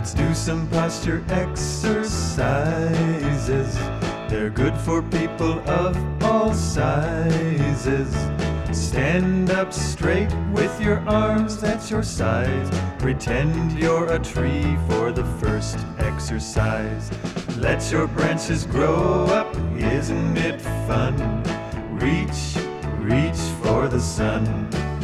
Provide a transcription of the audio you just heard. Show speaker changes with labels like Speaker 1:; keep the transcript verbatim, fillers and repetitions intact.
Speaker 1: Let's do some posture exercises. They're good for people of all sizes. Stand up straight with your arms at your sides. Pretend you're a tree for the first exercise. Let your branches grow up, isn't it fun? Reach, reach for the sun.